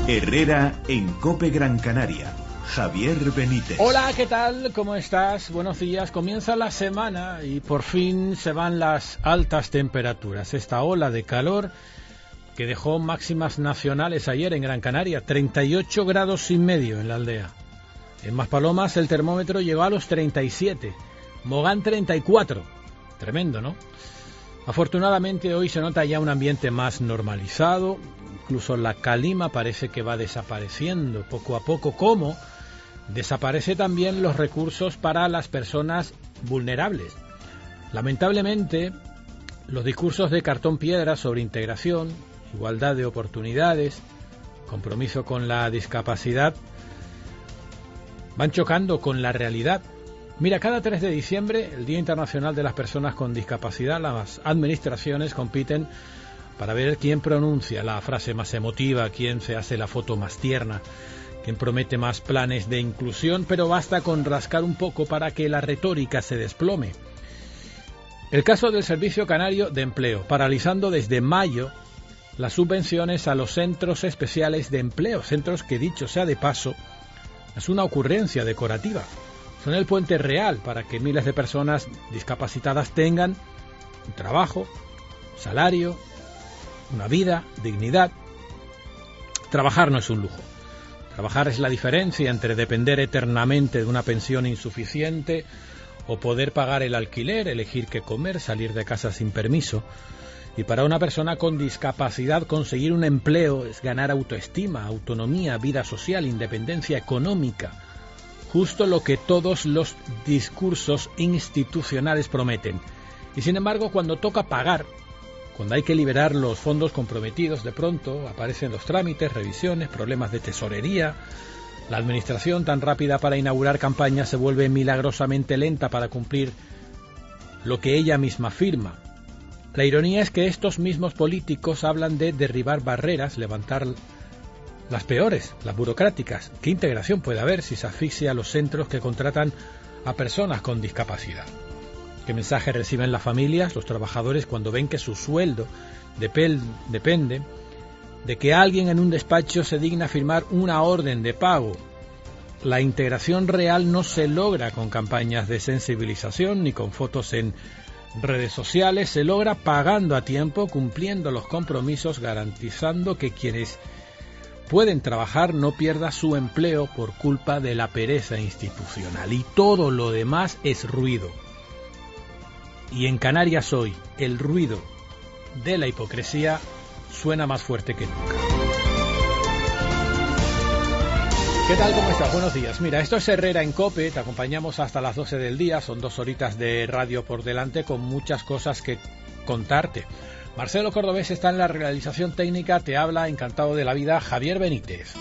Herrera en COPE Gran Canaria. Javier Benítez. Hola, ¿qué tal? ¿Cómo estás? Buenos días. Comienza la semana y por fin se van las altas temperaturas. Esta ola de calor que dejó máximas nacionales ayer en Gran Canaria, 38 grados y medio en la aldea. En Maspalomas el termómetro llegó a los 37, Mogán 34. Tremendo, ¿no? Afortunadamente hoy se nota ya un ambiente más normalizado, incluso la calima parece que va desapareciendo poco a poco, como desaparece también los recursos para las personas vulnerables. Lamentablemente, los discursos de cartón piedra sobre integración, igualdad de oportunidades, compromiso con la discapacidad, van chocando con la realidad. Mira, cada 3 de diciembre, el Día Internacional de las Personas con Discapacidad, las administraciones compiten para ver quién pronuncia la frase más emotiva, quién se hace la foto más tierna, quién promete más planes de inclusión, pero basta con rascar un poco para que la retórica se desplome. El caso del Servicio Canario de Empleo, paralizando desde mayo las subvenciones a los centros especiales de empleo, centros que, dicho sea de paso, es una ocurrencia decorativa. Son el puente real para que miles de personas discapacitadas tengan un trabajo, salario, una vida, dignidad. Trabajar no es un lujo. Trabajar es la diferencia entre depender eternamente de una pensión insuficiente o poder pagar el alquiler, elegir qué comer, salir de casa sin permiso. Y para una persona con discapacidad conseguir un empleo es ganar autoestima, autonomía, vida social, independencia económica. Justo lo que todos los discursos institucionales prometen. Y sin embargo, cuando toca pagar, cuando hay que liberar los fondos comprometidos, de pronto aparecen los trámites, revisiones, problemas de tesorería. La administración, tan rápida para inaugurar campañas, se vuelve milagrosamente lenta para cumplir lo que ella misma afirma. La ironía es que estos mismos políticos hablan de derribar barreras, levantar las peores, las burocráticas. ¿Qué integración puede haber si se asfixia a los centros que contratan a personas con discapacidad? ¿Qué mensaje reciben las familias, los trabajadores, cuando ven que su sueldo depende de que alguien en un despacho se digna a firmar una orden de pago? La integración real no se logra con campañas de sensibilización ni con fotos en redes sociales, se logra pagando a tiempo, cumpliendo los compromisos, garantizando que quienes pueden trabajar no pierdan su empleo por culpa de la pereza institucional. Y todo lo demás es ruido. Y en Canarias hoy, el ruido de la hipocresía suena más fuerte que nunca. ¿Qué tal? ¿Cómo estás? Buenos días. Mira, esto es Herrera en COPE, te acompañamos hasta las 12 del día, son 2 horitas de radio por delante con muchas cosas que contarte. Marcelo Cordobés está en la realización técnica, te habla, encantado de la vida, Javier Benítez.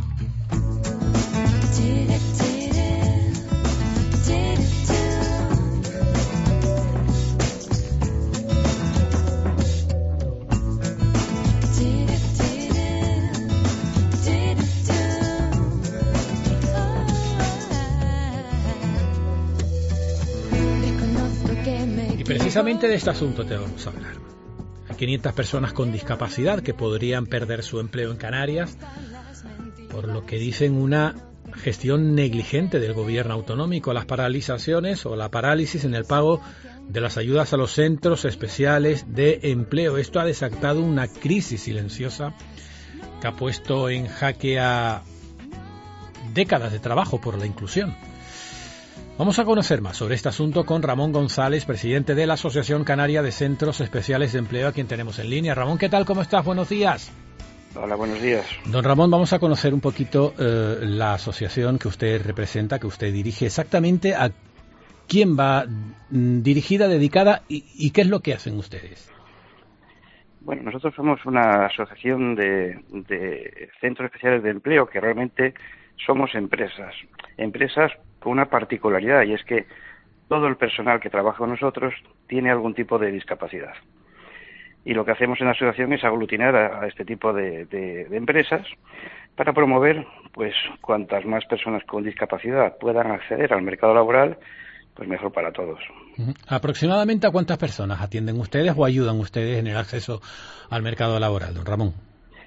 Y precisamente de este asunto te vamos a hablar. 500 personas con discapacidad que podrían perder su empleo en Canarias por lo que dicen una gestión negligente del gobierno autonómico, las paralizaciones o la parálisis en el pago de las ayudas a los centros especiales de empleo. Esto ha desatado una crisis silenciosa que ha puesto en jaque a décadas de trabajo por la inclusión. Vamos a conocer más sobre este asunto con Ramón González, presidente de la Asociación Canaria de Centros Especiales de Empleo, a quien tenemos en línea. Ramón, ¿qué tal? ¿Cómo estás? Buenos días. Hola, buenos días. Don Ramón, vamos a conocer un poquito la asociación que usted representa, que usted dirige. Exactamente a quién va dirigida, dedicada y qué es lo que hacen ustedes. Bueno, nosotros somos una asociación de centros especiales de empleo que realmente somos empresas con una particularidad, y es que todo el personal que trabaja con nosotros tiene algún tipo de discapacidad. Y lo que hacemos en la asociación es aglutinar a este tipo de empresas para promover, pues, cuantas más personas con discapacidad puedan acceder al mercado laboral, pues mejor para todos. ¿Aproximadamente a cuántas personas atienden ustedes o ayudan ustedes en el acceso al mercado laboral, don Ramón?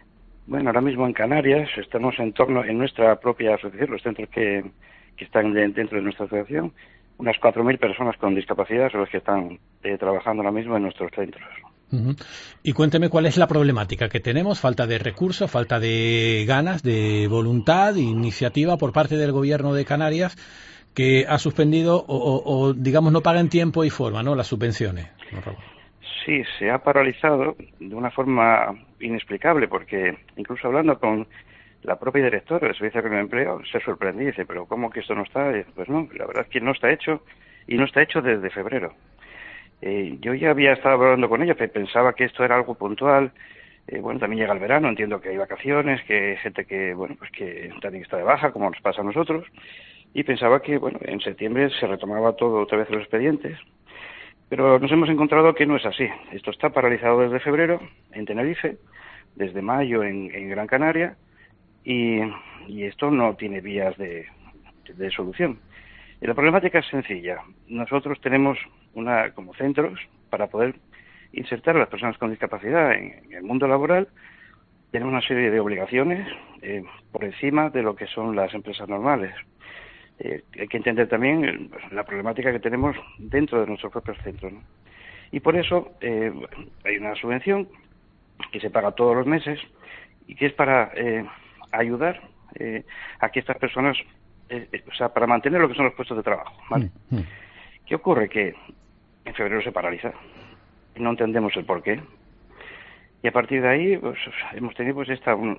Bueno, ahora mismo en Canarias estamos en nuestra propia asociación, los centros que están dentro de nuestra asociación, unas 4.000 personas con discapacidad son los que están trabajando ahora mismo en nuestros centros. Uh-huh. Y cuénteme cuál es la problemática que tenemos, falta de recursos, falta de ganas, de voluntad, de iniciativa por parte del gobierno de Canarias, que ha suspendido o digamos no paga en tiempo y forma, ¿no?, las subvenciones. Sí, se ha paralizado de una forma inexplicable, porque incluso hablando con la propia directora del Servicio de Empleo se sorprendía y dice, pero ¿cómo que esto no está? Pues no, la verdad es que no está hecho, y no está hecho desde febrero. Yo ya había estado hablando con ella, pensaba que esto era algo puntual. Bueno, también llega el verano, entiendo que hay vacaciones, que hay gente que, bueno, pues que también está de baja, como nos pasa a nosotros, y pensaba que, bueno, en septiembre se retomaba todo otra vez los expedientes, pero nos hemos encontrado que no es así. Esto está paralizado desde febrero en Tenerife, desde mayo en Gran Canaria, y esto no tiene vías de solución. Y la problemática es sencilla. Nosotros tenemos como centros para poder insertar a las personas con discapacidad en el mundo laboral. Tenemos una serie de obligaciones por encima de lo que son las empresas normales. Hay que entender también la problemática que tenemos dentro de nuestros propios centros, ¿no? Y por eso hay una subvención que se paga todos los meses y que es para ayudar a que estas personas, o sea, para mantener lo que son los puestos de trabajo, ¿vale? ¿Qué ocurre? Que en febrero se paraliza, no entendemos el porqué, y a partir de ahí pues hemos tenido pues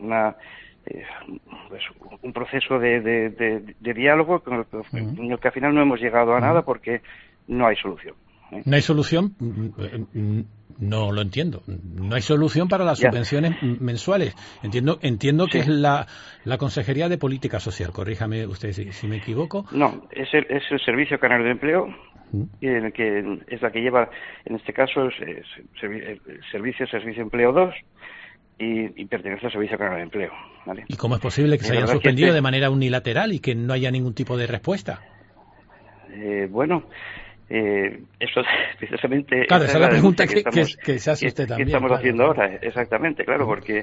un proceso de diálogo en el que al final no hemos llegado a nada porque no hay solución. ¿No hay solución? No lo entiendo. No hay solución para las subvenciones mensuales. Entiendo que es la Consejería de Política Social. Corríjame usted si me equivoco. No, es el Servicio Canario de Empleo, que es la que lleva, en este caso, el Servicio Empleo 2, y pertenece al Servicio Canario de Empleo, ¿vale? ¿Y cómo es posible que se haya suspendido de manera unilateral y que no haya ningún tipo de respuesta? Bueno, eso precisamente... Claro, esa es la pregunta que se hace usted también. ¿Qué estamos haciendo ahora? Exactamente, claro, porque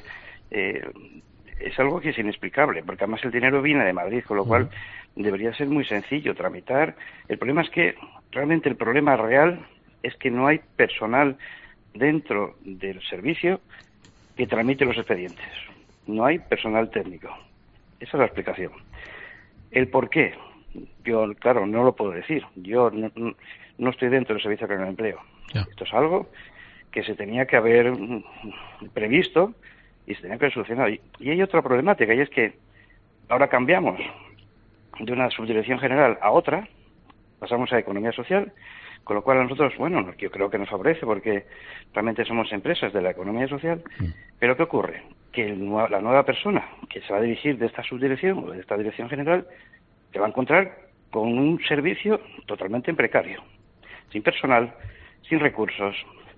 es algo que es inexplicable, porque además el dinero viene de Madrid, con lo cual debería ser muy sencillo tramitar. El problema es que realmente el problema real es que no hay personal dentro del servicio que tramite los expedientes. No hay personal técnico. Esa es la explicación. ¿El por qué? Yo, claro, no lo puedo decir. Yo no estoy dentro del Servicio Canario de Empleo. Esto es algo que se tenía que haber previsto y se tenía que haber solucionado. Y hay otra problemática, y es que ahora cambiamos de una subdirección general a otra, pasamos a Economía Social, con lo cual a nosotros, bueno, yo creo que nos favorece porque realmente somos empresas de la economía social, pero ¿qué ocurre? Que la nueva persona que se va a dirigir de esta subdirección o de esta dirección general se va a encontrar con un servicio totalmente precario, sin personal, sin recursos,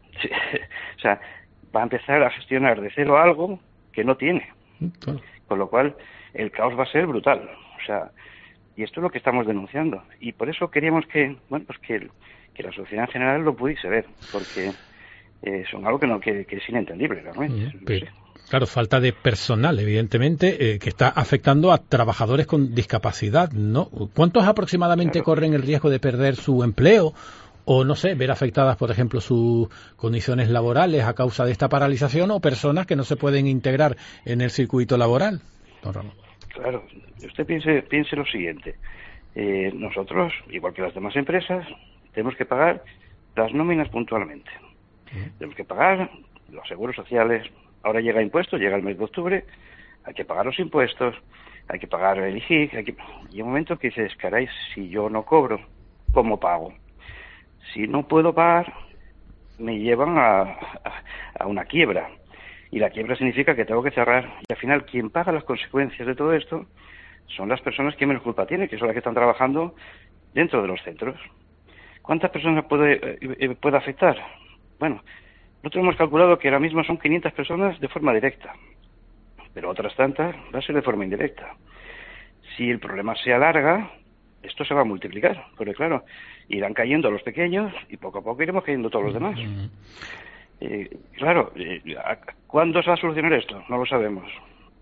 o sea, va a empezar a gestionar de cero algo que no tiene, con lo cual el caos va a ser brutal, o sea, y esto es lo que estamos denunciando, y por eso queríamos que, bueno, pues que la sociedad en general lo pudiese ver, porque son algo que es inentendible realmente. Pero, claro, falta de personal, evidentemente, que está afectando a trabajadores con discapacidad, ¿no? ¿Cuántos aproximadamente corren el riesgo de perder su empleo o, no sé, ver afectadas, por ejemplo, sus condiciones laborales a causa de esta paralización, o personas que no se pueden integrar en el circuito laboral? Don Ramón. Claro, usted piense lo siguiente. Nosotros, igual que las demás empresas, tenemos que pagar las nóminas puntualmente. Tenemos que pagar los seguros sociales. Ahora llega impuestos, llega el mes de octubre, hay que pagar los impuestos, hay que pagar el IGIC, y hay un momento que dices, caray, si yo no cobro, ¿cómo pago? Si no puedo pagar, me llevan a una quiebra. Y la quiebra significa que tengo que cerrar. Y al final, quien paga las consecuencias de todo esto son las personas que menos culpa tienen, que son las que están trabajando dentro de los centros. ¿Cuántas personas puede afectar? Bueno, nosotros hemos calculado que ahora mismo son 500 personas de forma directa, pero otras tantas va a ser de forma indirecta. Si el problema se alarga, esto se va a multiplicar, porque claro, irán cayendo los pequeños y poco a poco iremos cayendo todos los demás. Claro, ¿cuándo se va a solucionar esto? No lo sabemos.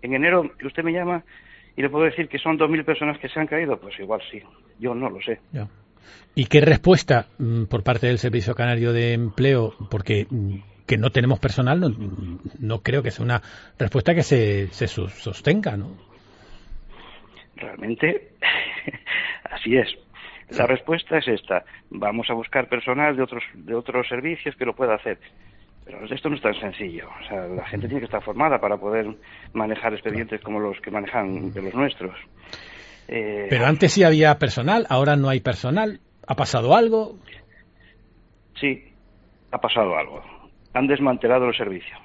En enero que usted me llama y le puedo decir que son 2.000 personas que se han caído, pues igual sí, yo no lo sé. Ya. ¿Y qué respuesta por parte del Servicio Canario de Empleo? Porque que no tenemos personal, no creo que sea una respuesta que se sostenga, ¿no? Realmente, así es. La respuesta es esta. Vamos a buscar personal de otros servicios que lo pueda hacer. Pero esto no es tan sencillo. O sea, la gente tiene que estar formada para poder manejar expedientes como los que manejan de los nuestros. Pero antes sí había personal, ahora no hay personal. ¿Ha pasado algo? Sí, ha pasado algo. Han desmantelado el servicio.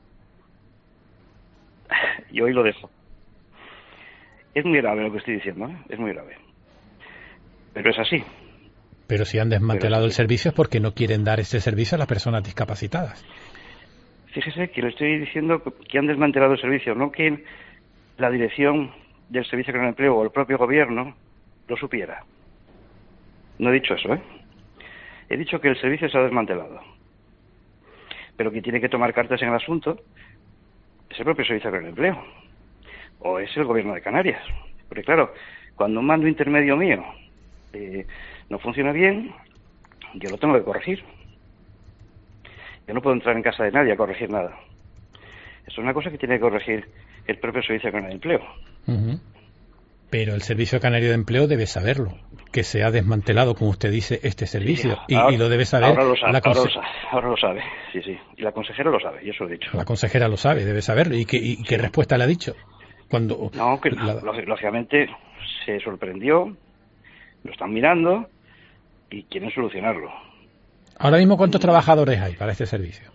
Y hoy lo dejo. Es muy grave lo que estoy diciendo, ¿eh? Es muy grave. Pero es así. Pero si han desmantelado el servicio es porque no quieren dar ese servicio a las personas discapacitadas. Fíjese que le estoy diciendo que han desmantelado el servicio, no que la dirección del Servicio Canario de Empleo o el propio gobierno lo supiera. No he dicho eso, ¿eh? He dicho que el servicio se ha desmantelado. Pero quien tiene que tomar cartas en el asunto es el propio Servicio Canario de Empleo. O es el gobierno de Canarias. Porque claro, cuando un mando intermedio mío no funciona bien, yo lo tengo que corregir. Yo no puedo entrar en casa de nadie a corregir nada. Eso es una cosa que tiene que corregir el propio Servicio Canario de Empleo. Uh-huh. Pero el Servicio Canario de Empleo debe saberlo, que se ha desmantelado, como usted dice, este servicio. Sí, ahora, y lo debe saber. Ahora lo sabe, sí. Y la consejera lo sabe, yo eso lo he dicho. La consejera lo sabe, debe saberlo. ¿Y qué respuesta le ha dicho? No, que lógicamente se sorprendió, lo están mirando y quieren solucionarlo. Ahora mismo, ¿cuántos trabajadores hay para este servicio?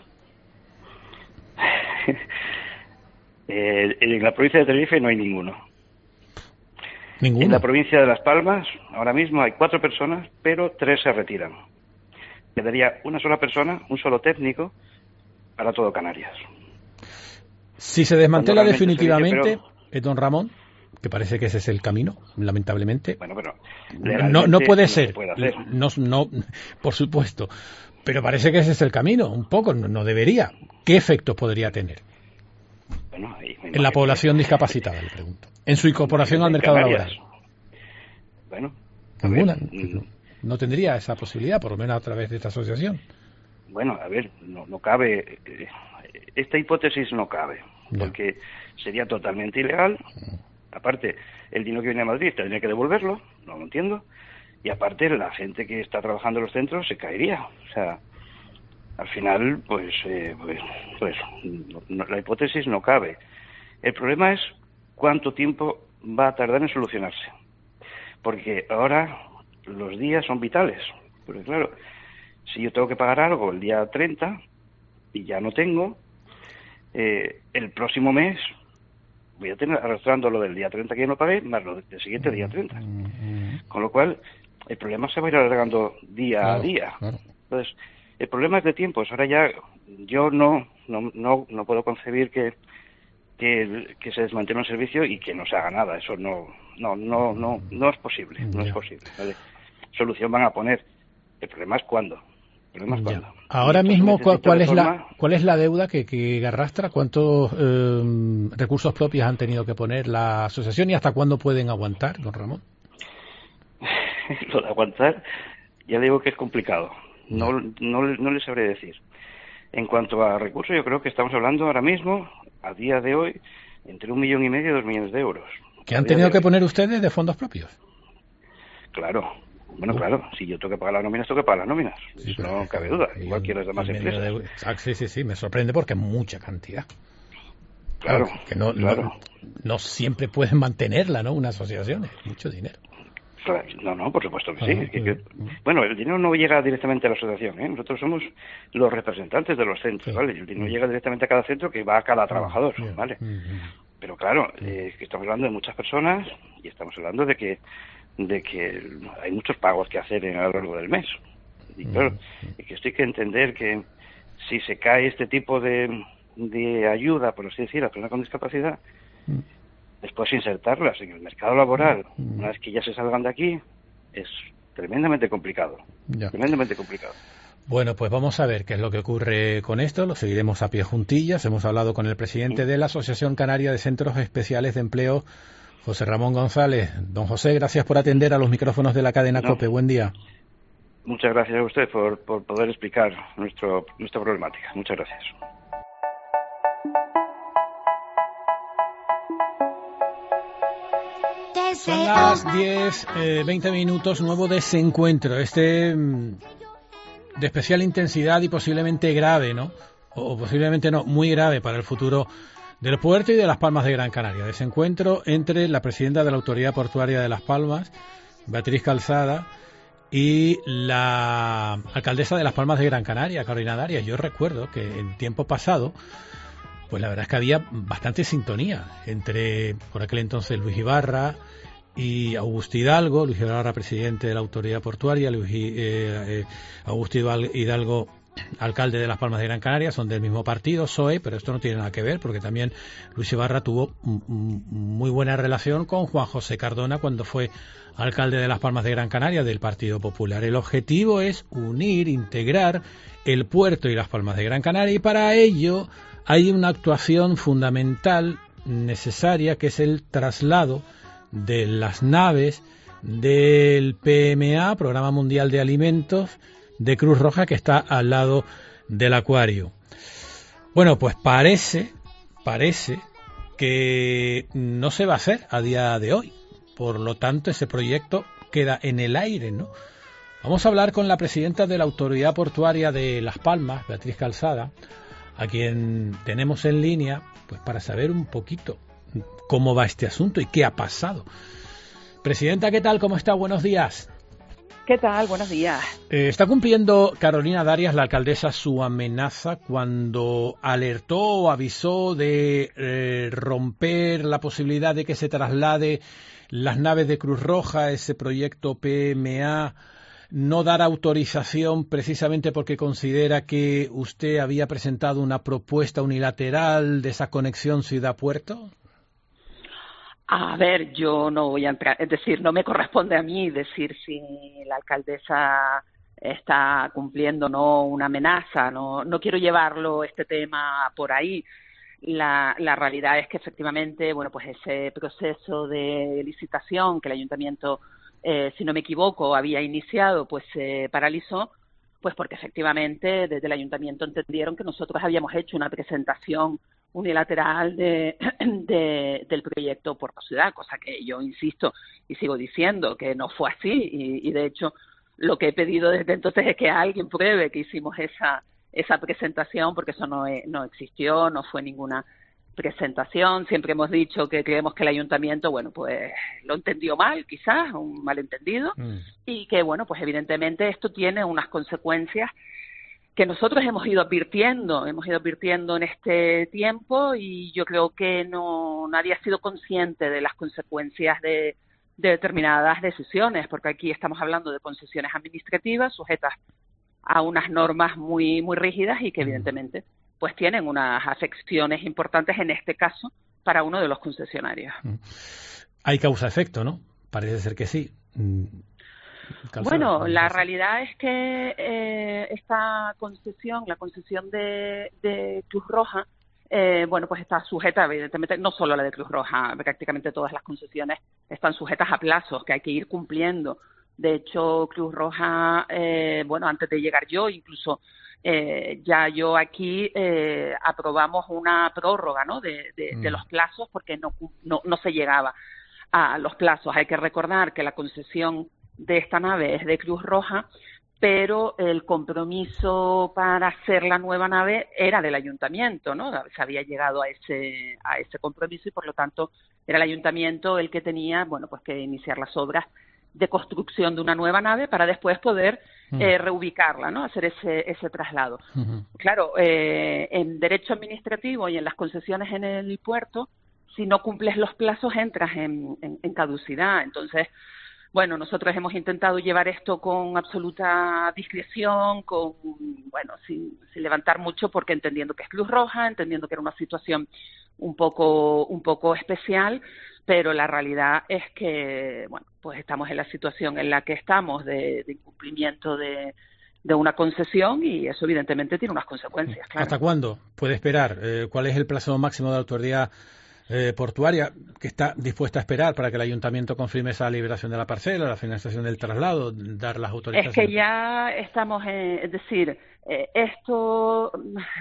En la provincia de Tenerife no hay ninguno. ¿Ninguno? En la provincia de Las Palmas ahora mismo hay 4 personas, pero 3 se retiran. Quedaría una sola persona, un solo técnico, para todo Canarias. Si se desmantela definitivamente, don Ramón, que parece que ese es el camino, lamentablemente. Bueno, pero no puede ser. Se puede hacer. No, por supuesto. Pero parece que ese es el camino, un poco, no debería. ¿Qué efectos podría tener? Bueno, en la población discapacitada, le pregunto. En su incorporación al mercado laboral. Bueno, ninguna. No tendría esa posibilidad, por lo menos a través de esta asociación. Bueno, a ver, no cabe. Esta hipótesis no cabe, porque sería totalmente ilegal. Aparte, el dinero que viene a Madrid tendría que devolverlo, no lo entiendo. Y aparte, la gente que está trabajando en los centros se caería. O sea, al final, la hipótesis no cabe. El problema es cuánto tiempo va a tardar en solucionarse. Porque ahora los días son vitales. Porque claro, si yo tengo que pagar algo el día 30 y ya no tengo, el próximo mes voy a tener arrastrando lo del día 30 que ya no pagué, más lo del siguiente día 30. Con lo cual, el problema se va a ir alargando día a día. Claro. Entonces, el problema es de tiempos. Ahora ya yo no puedo concebir que se desmantele un servicio y que no se haga nada. Eso no es posible. No es posible. ¿Vale? Solución van a poner. El problema es cuándo. Ahora mismo, ¿cuál es la deuda que arrastra? ¿Cuántos recursos propios han tenido que poner la asociación y hasta cuándo pueden aguantar, don Ramón? Lo de aguantar, ya le digo que es complicado. No le sabré decir. En cuanto a recursos, yo creo que estamos hablando ahora mismo, a día de hoy, entre 1,5 millones y 2 millones de euros. ¿Que han tenido que poner ustedes de fondos propios? Claro. Bueno, claro, si yo tengo que pagar las nóminas, tengo que pagar las nóminas. Sí, eso no cabe duda, igual que las demás empresas. Sí, me sorprende porque es mucha cantidad. Claro, que no siempre pueden mantenerla, ¿no? Una asociación, es mucho dinero. No, por supuesto que sí. Bueno, el dinero no llega directamente a la asociación, ¿eh? Nosotros somos los representantes de los centros, ¿vale? El dinero llega directamente a cada centro que va a cada trabajador, ¿vale? Pero claro, que estamos hablando de muchas personas y estamos hablando de que hay muchos pagos que hacer a lo largo del mes. Y claro, y que esto hay que entender que si se cae este tipo de ayuda, por así decir, a personas con discapacidad, después insertarlas en el mercado laboral, una vez que ya se salgan de aquí, es tremendamente complicado. Tremendamente complicado. Bueno, pues vamos a ver qué es lo que ocurre con esto. Lo seguiremos a pie juntillas. Hemos hablado con el presidente de la Asociación Canaria de Centros Especiales de Empleo, José Ramón González. Don José, gracias por atender a los micrófonos de la cadena COPE. Buen día. Muchas gracias a usted por poder explicar nuestra problemática. Muchas gracias. Son las 10:20 minutos, nuevo desencuentro, de especial intensidad y posiblemente grave, ¿no? O posiblemente no, muy grave para el futuro del puerto y de Las Palmas de Gran Canaria. Desencuentro entre la presidenta de la Autoridad Portuaria de Las Palmas, Beatriz Calzada, y la alcaldesa de Las Palmas de Gran Canaria, Carolina Darias. Yo recuerdo que en tiempo pasado, pues la verdad es que había bastante sintonía entre, por aquel entonces, Luis Ibarra y Augusto Hidalgo. Luis Ibarra, presidente de la Autoridad Portuaria, Augusto Hidalgo, alcalde de Las Palmas de Gran Canaria, son del mismo partido, PSOE, pero esto no tiene nada que ver, porque también Luis Ibarra tuvo muy buena relación con Juan José Cardona cuando fue alcalde de Las Palmas de Gran Canaria del Partido Popular. El objetivo es unir, integrar el puerto y Las Palmas de Gran Canaria, y para ello hay una actuación fundamental, necesaria, que es el traslado de las naves del PMA, Programa Mundial de Alimentos, de Cruz Roja, que está al lado del acuario. Bueno, pues parece que no se va a hacer a día de hoy. Por lo tanto, ese proyecto queda en el aire, ¿no? Vamos a hablar con la presidenta de la Autoridad Portuaria de Las Palmas, Beatriz Calzada, a quien tenemos en línea, pues para saber un poquito cómo va este asunto y qué ha pasado. Presidenta, ¿qué tal? ¿Cómo está? Buenos días. ¿Qué tal? Buenos días. ¿Está cumpliendo Carolina Darias, la alcaldesa, su amenaza cuando alertó o avisó de romper la posibilidad de que se traslade las naves de Cruz Roja, ese proyecto PMA, no dar autorización precisamente porque considera que usted había presentado una propuesta unilateral de esa conexión ciudad-puerto? A ver, yo no voy a entrar, es decir, no me corresponde a mí decir si la alcaldesa está cumpliendo o no una amenaza, no quiero llevarlo este tema por ahí. La realidad es que efectivamente, bueno, pues ese proceso de licitación que el ayuntamiento, si no me equivoco, había iniciado, pues se paralizó, pues porque efectivamente desde el ayuntamiento entendieron que nosotros habíamos hecho una presentación unilateral del proyecto Puerto Ciudad, cosa que yo insisto y sigo diciendo que no fue así, y de hecho lo que he pedido desde entonces es que alguien pruebe que hicimos esa presentación, porque eso no existió, no fue ninguna presentación. Siempre hemos dicho que creemos que el ayuntamiento, bueno, pues lo entendió mal, quizás, un malentendido, y que, bueno, pues evidentemente esto tiene unas consecuencias que nosotros hemos ido advirtiendo en este tiempo, y yo creo que nadie ha sido consciente de las consecuencias de determinadas decisiones, porque aquí estamos hablando de concesiones administrativas sujetas a unas normas muy, muy rígidas y que evidentemente pues tienen unas afecciones importantes, en este caso, para uno de los concesionarios. Hay causa-efecto, ¿no? Parece ser que sí. Bueno, la realidad es que esta concesión, la concesión de Cruz Roja, bueno, pues está sujeta, evidentemente, no solo la de Cruz Roja, prácticamente todas las concesiones están sujetas a plazos que hay que ir cumpliendo. De hecho, Cruz Roja, bueno, antes de llegar yo, incluso ya yo aquí aprobamos una prórroga, ¿no?, de los plazos, porque no se llegaba a los plazos. Hay que recordar que la concesión de esta nave es de Cruz Roja, pero el compromiso para hacer la nueva nave era del ayuntamiento, ¿no? Se había llegado a ese compromiso, y por lo tanto era el ayuntamiento el que tenía, bueno, pues que iniciar las obras de construcción de una nueva nave para después poder reubicarla, ¿no?, hacer ese traslado. Claro, en derecho administrativo y en las concesiones en el puerto, si no cumples los plazos entras en caducidad. Entonces, bueno, nosotros hemos intentado llevar esto con absoluta discreción, sin levantar mucho, porque entendiendo que es Cruz Roja, entendiendo que era una situación un poco especial, pero la realidad es que, bueno, pues estamos en la situación en la que estamos de incumplimiento de una concesión, y eso evidentemente tiene unas consecuencias. Claro. ¿Hasta cuándo puede esperar? ¿Cuál es el plazo máximo de la autoridad portuaria que está dispuesta a esperar para que el ayuntamiento confirme esa liberación de la parcela, la financiación del traslado, dar las autorizaciones? Es que ya estamos, es decir, esto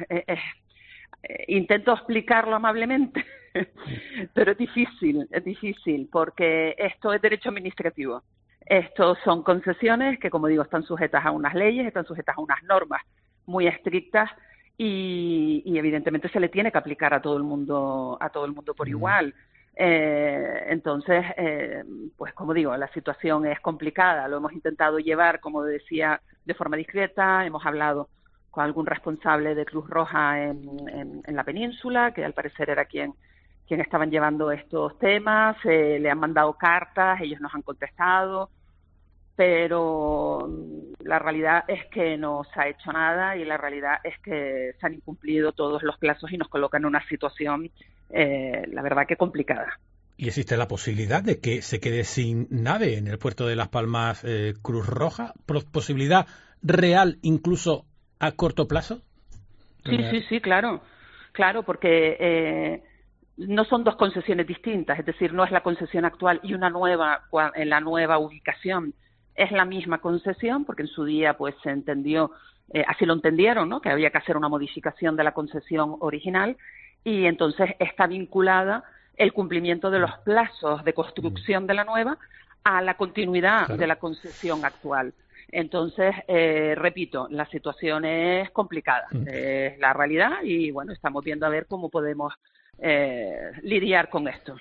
intento explicarlo amablemente, pero es difícil, porque esto es derecho administrativo. Estos son concesiones que, como digo, están sujetas a unas leyes, están sujetas a unas normas muy estrictas, y evidentemente se le tiene que aplicar a todo el mundo por igual. Entonces, pues como digo, la situación es complicada. Lo hemos intentado llevar, como decía, de forma discreta. Hemos hablado con algún responsable de Cruz Roja en la península, que al parecer era quien estaban llevando estos temas. Le han mandado cartas, ellos nos han contestado, pero la realidad es que no se ha hecho nada, y la realidad es que se han incumplido todos los plazos y nos colocan en una situación, la verdad, que complicada. ¿Y existe la posibilidad de que se quede sin nave en el puerto de Las Palmas Cruz Roja? ¿Posibilidad real incluso a corto plazo? Sí, claro, porque no son dos concesiones distintas, es decir, no es la concesión actual y una nueva en la nueva ubicación. Es la misma concesión, porque en su día pues se entendió, así lo entendieron, ¿no?, que había que hacer una modificación de la concesión original, y entonces está vinculada el cumplimiento de los plazos de construcción de la nueva a la continuidad de la concesión actual. Entonces, repito, la situación es complicada, es la realidad, y bueno, estamos viendo a ver cómo podemos lidiar con esto.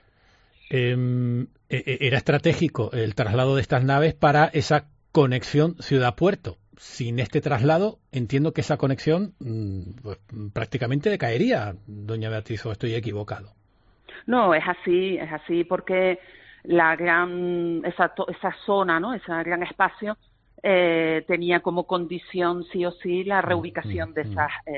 Era estratégico el traslado de estas naves para esa conexión ciudad-puerto. Sin este traslado, entiendo que esa conexión pues, prácticamente decaería, doña Beatriz, ¿o estoy equivocado? No, es así, porque esa zona, ¿no?, ese gran espacio, tenía como condición sí o sí la reubicación de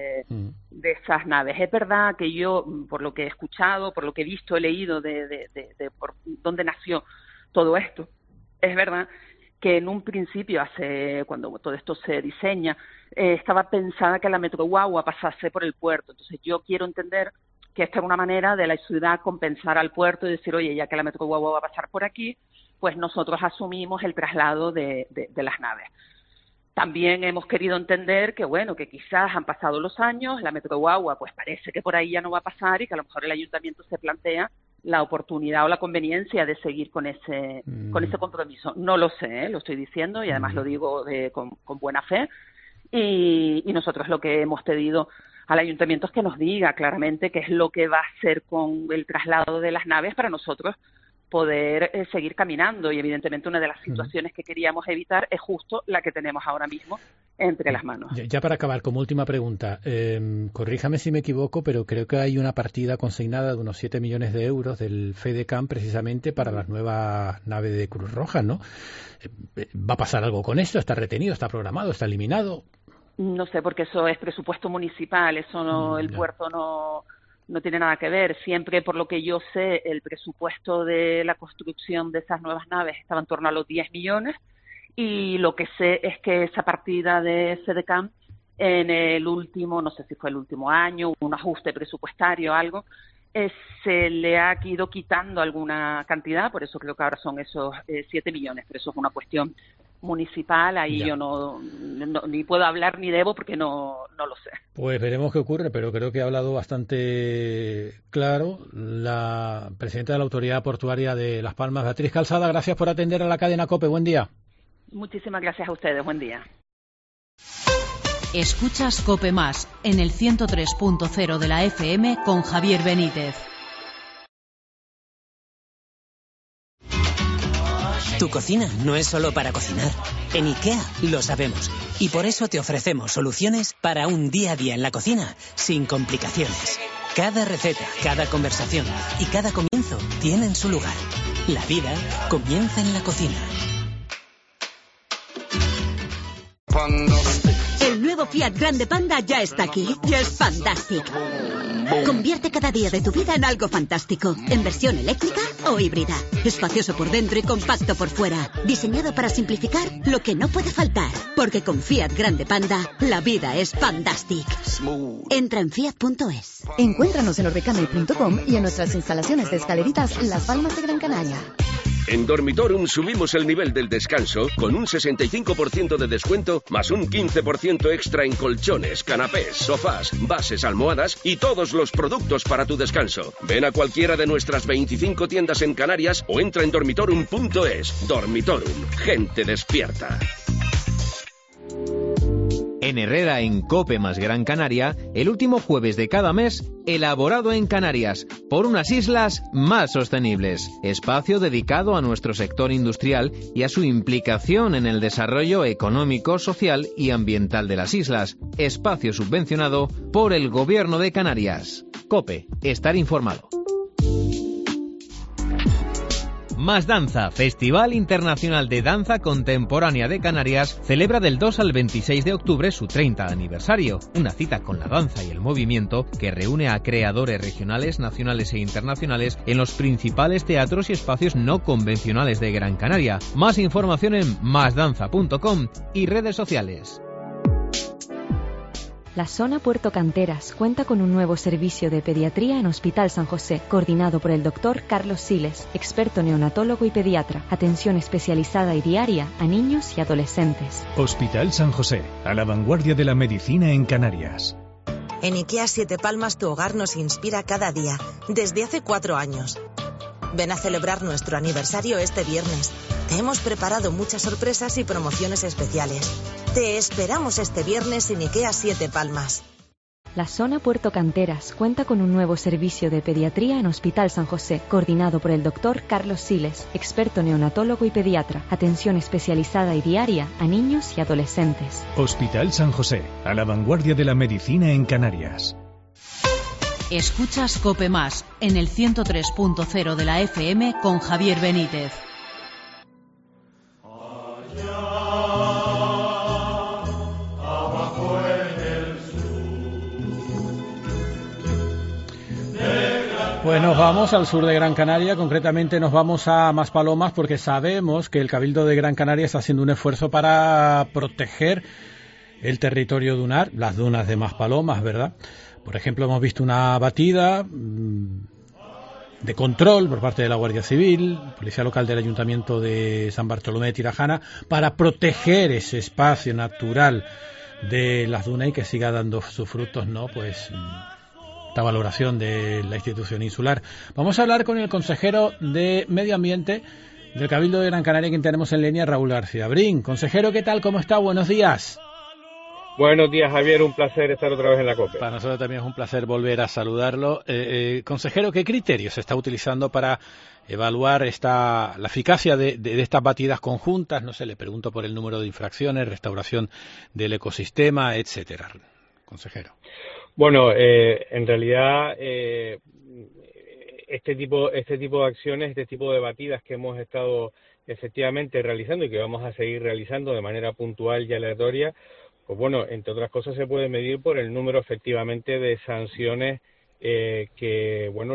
esas naves. Es verdad que yo, por lo que he escuchado, por lo que he visto, he leído de por dónde nació todo esto, es verdad que en un principio, cuando todo esto se diseña, estaba pensada que la Metroguagua pasase por el puerto. Entonces yo quiero entender que esta era una manera de la ciudad compensar al puerto y decir, oye, ya que la Metroguagua va a pasar por aquí, pues nosotros asumimos el traslado de las naves. También hemos querido entender que, bueno, que quizás han pasado los años, la Metroguagua pues parece que por ahí ya no va a pasar, y que a lo mejor el ayuntamiento se plantea la oportunidad o la conveniencia de seguir con ese compromiso. No lo sé, lo estoy diciendo, y además lo digo con buena fe, y nosotros lo que hemos pedido al ayuntamiento es que nos diga claramente qué es lo que va a hacer con el traslado de las naves para nosotros poder seguir caminando, y evidentemente una de las situaciones que queríamos evitar es justo la que tenemos ahora mismo entre las manos. Ya para acabar, como última pregunta, corríjame si me equivoco, pero creo que hay una partida consignada de unos 7 millones de euros del FEDECAM precisamente para las nuevas naves de Cruz Roja, ¿no? ¿Va a pasar algo con esto? ¿Está retenido? ¿Está programado? ¿Está eliminado? No sé, porque eso es presupuesto municipal, eso no, el puerto no tiene nada que ver. Siempre, por lo que yo sé, el presupuesto de la construcción de esas nuevas naves estaba en torno a los 10 millones, y lo que sé es que esa partida de FEDECAM en el último, no sé si fue el último año, un ajuste presupuestario o algo, se le ha ido quitando alguna cantidad, por eso creo que ahora son esos 7 millones, pero eso es una cuestión municipal, ahí yo no ni puedo hablar ni debo, porque no lo sé. Pues veremos qué ocurre, pero creo que ha hablado bastante claro la presidenta de la Autoridad Portuaria de Las Palmas, Beatriz Calzada. Gracias por atender a la cadena COPE. Buen día. Muchísimas gracias a ustedes. Buen día. Escuchas COPE Más en el 103.0 de la FM con Javier Benítez. Tu cocina no es solo para cocinar. En IKEA lo sabemos, y por eso te ofrecemos soluciones para un día a día en la cocina sin complicaciones. Cada receta, cada conversación y cada comienzo tienen su lugar. La vida comienza en la cocina. El nuevo Fiat Grande Panda ya está aquí y es fantástico. Convierte cada día de tu vida en algo fantástico. En versión eléctrica, o híbrida. Espacioso por dentro y compacto por fuera. Diseñado para simplificar lo que no puede faltar. Porque con Fiat Grande Panda, la vida es fantastic. Entra en fiat.es. Encuéntranos en orbecamel.com y en nuestras instalaciones de Escaleritas Las Palmas de Gran Canaria. En Dormitorum subimos el nivel del descanso con un 65% de descuento más un 15% extra en colchones, canapés, sofás, bases, almohadas y todos los productos para tu descanso. Ven a cualquiera de nuestras 25 tiendas en Canarias o entra en dormitorum.es. Dormitorum, gente despierta. En Herrera, en COPE más Gran Canaria, el último jueves de cada mes, elaborado en Canarias, por unas islas más sostenibles. Espacio dedicado a nuestro sector industrial y a su implicación en el desarrollo económico, social y ambiental de las islas. Espacio subvencionado por el Gobierno de Canarias. COPE, estar informado. Más Danza, Festival Internacional de Danza Contemporánea de Canarias, celebra del 2 al 26 de octubre su 30 aniversario. Una cita con la danza y el movimiento que reúne a creadores regionales, nacionales e internacionales en los principales teatros y espacios no convencionales de Gran Canaria. Más información en masdanza.com y redes sociales. La zona Puerto Canteras cuenta con un nuevo servicio de pediatría en Hospital San José, coordinado por el Dr. Carlos Siles, experto neonatólogo y pediatra. Atención especializada y diaria a niños y adolescentes. Hospital San José, a la vanguardia de la medicina en Canarias. En IKEA Siete Palmas tu hogar nos inspira cada día, desde hace 4 años. Ven a celebrar nuestro aniversario este viernes. Te hemos preparado muchas sorpresas y promociones especiales. Te esperamos este viernes en IKEA Siete Palmas. La zona Puerto Canteras cuenta con un nuevo servicio de pediatría en Hospital San José, coordinado por el Dr. Carlos Siles, experto neonatólogo y pediatra. Atención especializada y diaria a niños y adolescentes. Hospital San José, a la vanguardia de la medicina en Canarias. Escuchas COPE Más en el 103.0 de la FM con Javier Benítez. Pues nos vamos al sur de Gran Canaria, concretamente nos vamos a Maspalomas porque sabemos que el Cabildo de Gran Canaria está haciendo un esfuerzo para proteger el territorio dunar, las dunas de Maspalomas, ¿verdad? Por ejemplo, hemos visto una batida de control por parte de la Guardia Civil, Policía Local del Ayuntamiento de San Bartolomé de Tirajana, para proteger ese espacio natural de las dunas y que siga dando sus frutos, ¿no? Pues esta valoración de la institución insular. Vamos a hablar con el consejero de Medio Ambiente del Cabildo de Gran Canaria, quien tenemos en línea, Raúl García Brin. Consejero, ¿qué tal? ¿Cómo está? Buenos días. Buenos días, Javier. Un placer estar otra vez en la COPE. Para nosotros también es un placer volver a saludarlo. Consejero, ¿qué criterios se está utilizando para evaluar la eficacia de estas batidas conjuntas? No sé, le pregunto por el número de infracciones, restauración del ecosistema, etcétera. Consejero. Bueno, en realidad este tipo de acciones, este tipo de batidas que hemos estado efectivamente realizando y que vamos a seguir realizando de manera puntual y aleatoria, pues bueno, entre otras cosas se puede medir por el número efectivamente de sanciones que, bueno,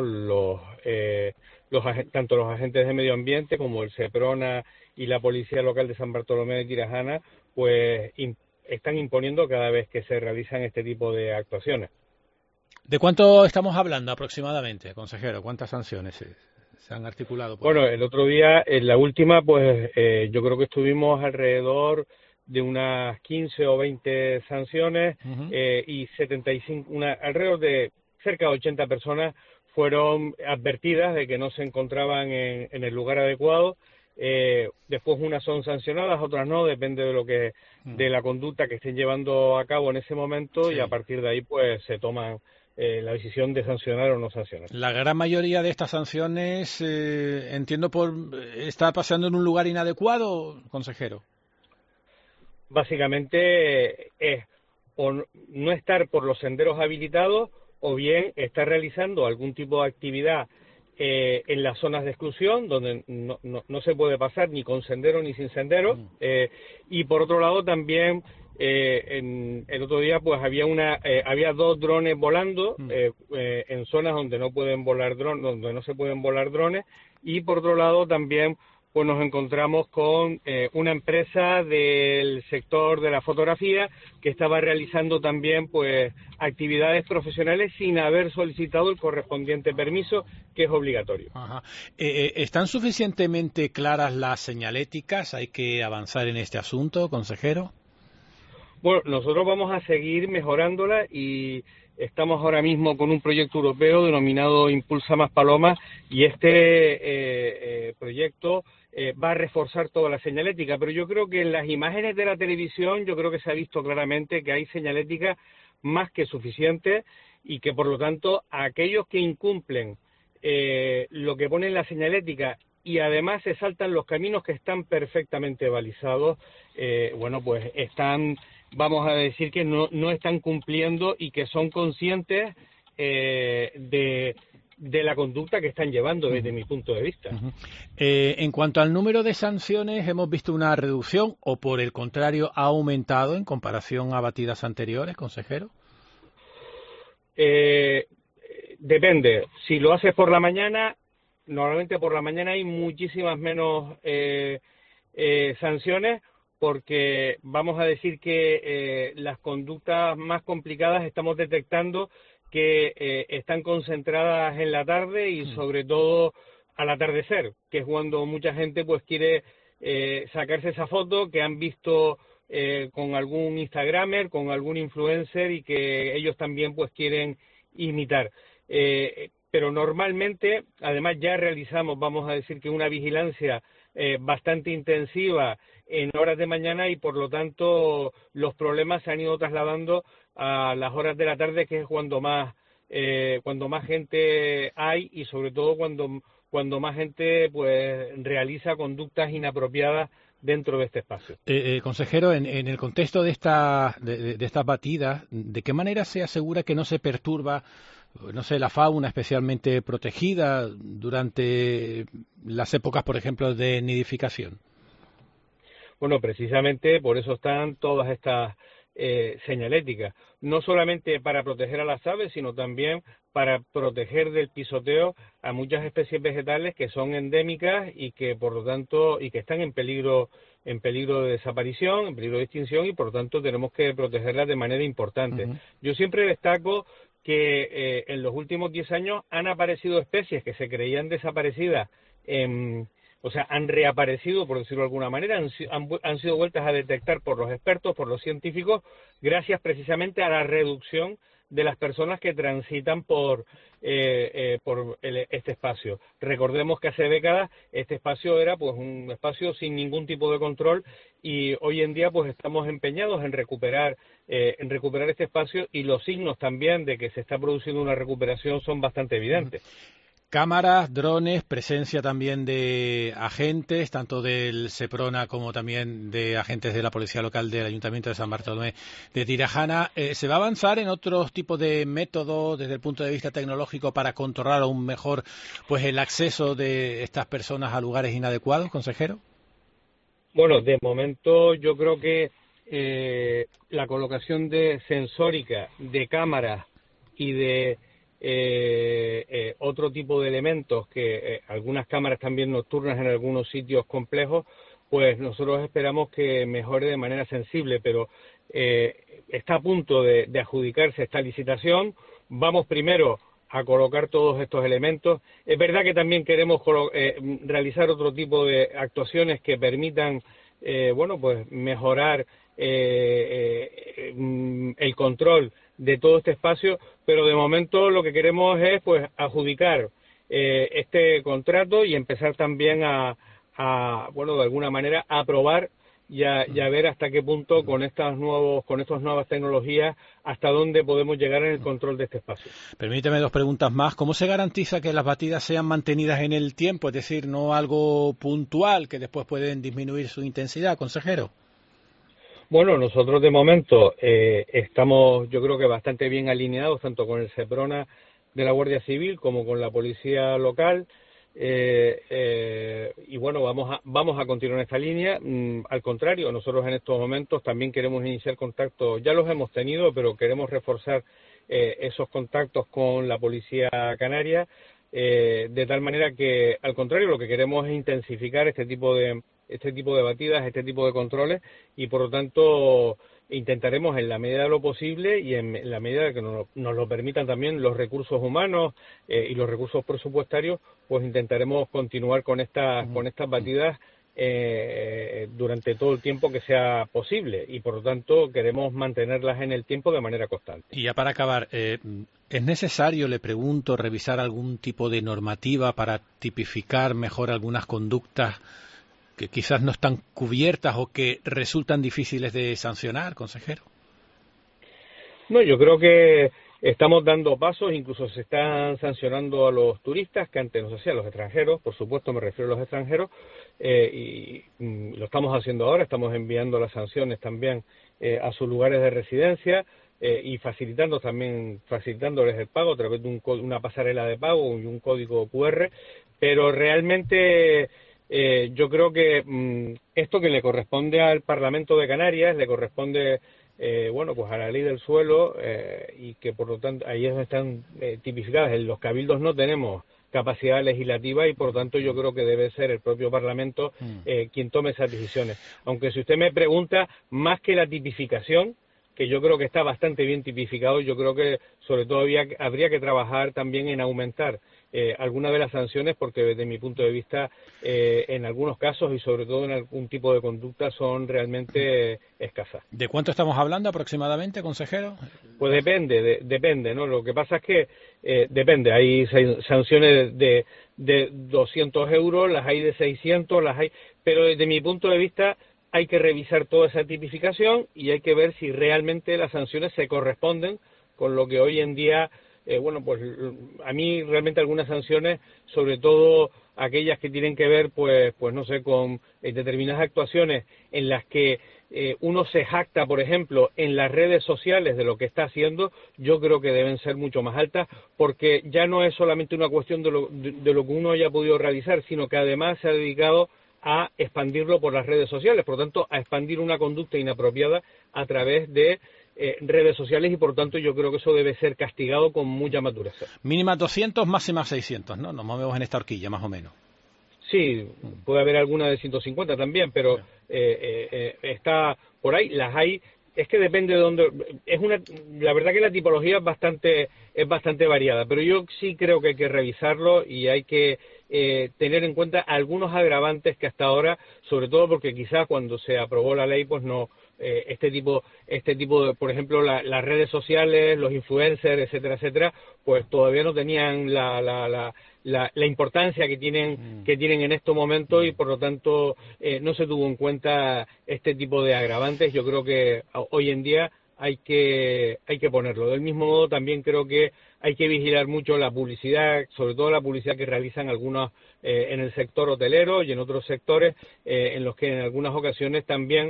tanto los agentes de medio ambiente como el SEPRONA y la Policía Local de San Bartolomé de Tirajana, pues están imponiendo cada vez que se realizan este tipo de actuaciones. ¿De cuánto estamos hablando aproximadamente, consejero? ¿Cuántas sanciones se han articulado? Bueno, el otro día, en la última, pues yo creo que estuvimos alrededor de unas 15 o 20 sanciones y 75, alrededor de cerca de 80 personas fueron advertidas de que no se encontraban en el lugar adecuado. Después unas son sancionadas, otras no, depende de la conducta que estén llevando a cabo en ese momento, sí. Y a partir de ahí pues se toman la decisión de sancionar o no sancionar. La gran mayoría de estas sanciones, entiendo, está pasando en un lugar inadecuado, consejero. Básicamente es o no estar por los senderos habilitados o bien estar realizando algún tipo de actividad en las zonas de exclusión donde no se puede pasar ni con sendero ni sin sendero, y por otro lado también el otro día pues había 2 drones volando en zonas donde no se pueden volar drones, y por otro lado también pues nos encontramos con una empresa del sector de la fotografía que estaba realizando también pues actividades profesionales sin haber solicitado el correspondiente permiso, que es obligatorio. Ajá. ¿Están suficientemente claras las señaléticas? ¿Hay que avanzar en este asunto, consejero? Bueno, nosotros vamos a seguir mejorándola y estamos ahora mismo con un proyecto europeo denominado Impulsa Más Palomas, y este proyecto va a reforzar toda la señalética, pero yo creo que en las imágenes de la televisión yo creo que se ha visto claramente que hay señalética más que suficiente, y que por lo tanto aquellos que incumplen lo que pone en la señalética y además se saltan los caminos que están perfectamente balizados, bueno, pues vamos a decir que no están cumpliendo y que son conscientes de la conducta que están llevando desde mi punto de vista. En cuanto al número de sanciones, ¿hemos visto una reducción o por el contrario ha aumentado en comparación a batidas anteriores, consejero? Depende. Si lo haces por la mañana, normalmente por la mañana hay muchísimas menos sanciones, porque vamos a decir que las conductas más complicadas estamos detectando que están concentradas en la tarde y sobre todo al atardecer, que es cuando mucha gente pues quiere sacarse esa foto que han visto con algún instagramer, con algún influencer, y que ellos también pues quieren imitar. Pero normalmente, además ya realizamos, vamos a decir que una vigilancia bastante intensiva en horas de mañana, y por lo tanto los problemas se han ido trasladando a las horas de la tarde, que es cuando más gente hay, y sobre todo cuando más gente pues realiza conductas inapropiadas dentro de este espacio. Consejero, en el contexto de estas batidas, ¿de qué manera se asegura que no se perturba, no sé, la fauna especialmente protegida durante las épocas, por ejemplo, de nidificación? Bueno, precisamente por eso están todas estas señaléticas, no solamente para proteger a las aves, sino también para proteger del pisoteo a muchas especies vegetales que son endémicas y que por lo tanto y que están en peligro de desaparición, en peligro de extinción, y por lo tanto tenemos que protegerlas de manera importante. Yo siempre destaco que en los últimos 10 años han aparecido especies que se creían desaparecidas, han reaparecido, por decirlo de alguna manera, han sido vueltas a detectar por los expertos, por los científicos, gracias precisamente a la reducción de las personas que transitan por este espacio. Recordemos que hace décadas este espacio era pues un espacio sin ningún tipo de control, y hoy en día pues estamos empeñados en recuperar este espacio, y los signos también de que se está produciendo una recuperación son bastante evidentes. Cámaras, drones, presencia también de agentes, tanto del Seprona como también de agentes de la Policía Local del Ayuntamiento de San Bartolomé de Tirajana. ¿Se va a avanzar en otros tipos de métodos desde el punto de vista tecnológico para controlar aún mejor pues el acceso de estas personas a lugares inadecuados, consejero? Bueno, de momento yo creo que la colocación de sensórica, de cámaras y de otro tipo de elementos, que algunas cámaras también nocturnas en algunos sitios complejos, pues nosotros esperamos que mejore de manera sensible, pero está a punto de adjudicarse esta licitación. Vamos primero a colocar todos estos elementos. Es verdad que también queremos realizar otro tipo de actuaciones que permitan pues mejorar el control de todo este espacio, pero de momento lo que queremos es pues adjudicar este contrato y empezar también de alguna manera a probar y a ver hasta qué punto con estas nuevas tecnologías hasta dónde podemos llegar en el control de este espacio. Permíteme 2 preguntas más. ¿Cómo se garantiza que las batidas sean mantenidas en el tiempo, es decir, no algo puntual que después pueden disminuir su intensidad, consejero? Bueno, nosotros de momento estamos, yo creo que bastante bien alineados, tanto con el Seprona de la Guardia Civil como con la Policía Local. y bueno, vamos a continuar en esta línea. Al contrario, nosotros en estos momentos también queremos iniciar contactos, ya los hemos tenido, pero queremos reforzar esos contactos con la Policía Canaria, de tal manera que, al contrario, lo que queremos es intensificar este tipo de batidas, este tipo de controles, y por lo tanto intentaremos en la medida de lo posible y en la medida de que nos lo permitan también los recursos humanos y los recursos presupuestarios, pues intentaremos continuar con estas batidas durante todo el tiempo que sea posible, y por lo tanto queremos mantenerlas en el tiempo de manera constante. Y ya para acabar, ¿es necesario, le pregunto, revisar algún tipo de normativa para tipificar mejor algunas conductas que quizás no están cubiertas o que resultan difíciles de sancionar, consejero? No, yo creo que estamos dando pasos, incluso se están sancionando a los turistas, que antes no se hacía, a los extranjeros, por supuesto me refiero a los extranjeros, y lo estamos haciendo ahora, estamos enviando las sanciones también a sus lugares de residencia, y facilitándoles el pago a través de una pasarela de pago y un código QR, pero realmente yo creo que esto que le corresponde al Parlamento de Canarias, le corresponde pues a la ley del suelo, y que por lo tanto ahí es donde están tipificadas. En los cabildos no tenemos capacidad legislativa y por lo tanto yo creo que debe ser el propio Parlamento quien tome esas decisiones. Aunque si usted me pregunta, más que la tipificación, que yo creo que está bastante bien tipificado, yo creo que sobre todo habría que trabajar también en aumentar algunas de las sanciones, porque desde mi punto de vista en algunos casos y sobre todo en algún tipo de conducta son realmente escasas. ¿De cuánto estamos hablando aproximadamente, consejero? Pues depende, ¿no? Lo que pasa es que depende, hay sanciones de 200 euros, las hay de 600, pero desde mi punto de vista hay que revisar toda esa tipificación y hay que ver si realmente las sanciones se corresponden con lo que hoy en día, pues a mí realmente algunas sanciones, sobre todo aquellas que tienen que ver, pues no sé, con determinadas actuaciones en las que uno se jacta, por ejemplo, en las redes sociales de lo que está haciendo, yo creo que deben ser mucho más altas, porque ya no es solamente una cuestión de lo que uno haya podido realizar, sino que además se ha dedicado a expandirlo por las redes sociales, por lo tanto, a expandir una conducta inapropiada a través de redes sociales, y por tanto yo creo que eso debe ser castigado con mucha más dureza. Mínima 200, máxima 600, ¿no? Nos movemos en esta horquilla, más o menos. Sí, puede haber alguna de 150 también, pero está por ahí, las hay. Es que depende de dónde. La verdad que la tipología es bastante variada, pero yo sí creo que hay que revisarlo y hay que tener en cuenta algunos agravantes que hasta ahora, sobre todo porque quizás cuando se aprobó la ley, pues no, este tipo de, por ejemplo, las redes sociales, los influencers, etcétera, pues todavía no tenían la importancia que tienen en estos momentos, y por lo tanto no se tuvo en cuenta este tipo de agravantes. Yo creo que hoy en día hay que ponerlo. Del mismo modo, también creo que hay que vigilar mucho la publicidad, sobre todo la publicidad que realizan algunos en el sector hotelero y en otros sectores, en los que en algunas ocasiones también,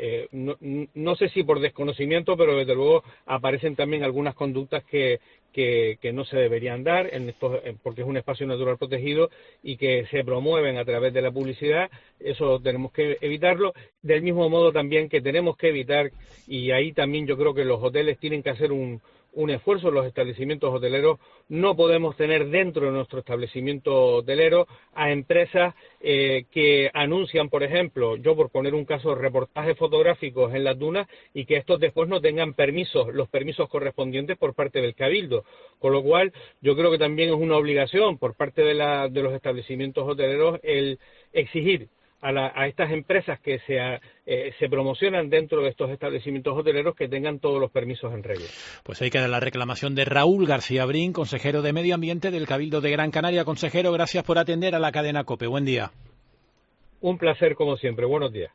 no sé si por desconocimiento, pero desde luego aparecen también algunas conductas que no se deberían dar porque es un espacio natural protegido y que se promueven a través de la publicidad. Eso tenemos que evitarlo. Del mismo modo también que tenemos que evitar, y ahí también yo creo que los hoteles tienen que hacer un esfuerzo, los establecimientos hoteleros. No podemos tener dentro de nuestro establecimiento hotelero a empresas que anuncian, por ejemplo, yo por poner un caso, reportajes fotográficos en las dunas, y que estos después no tengan los permisos correspondientes por parte del Cabildo. Con lo cual, yo creo que también es una obligación por parte de los establecimientos hoteleros el exigir a estas empresas que se promocionan dentro de estos establecimientos hoteleros que tengan todos los permisos en regla. Pues ahí queda la reclamación de Raúl García Brin, consejero de Medio Ambiente del Cabildo de Gran Canaria. Consejero, gracias por atender a la cadena COPE. Buen día. Un placer como siempre. Buenos días.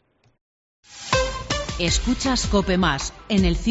Escuchas COPE Más en el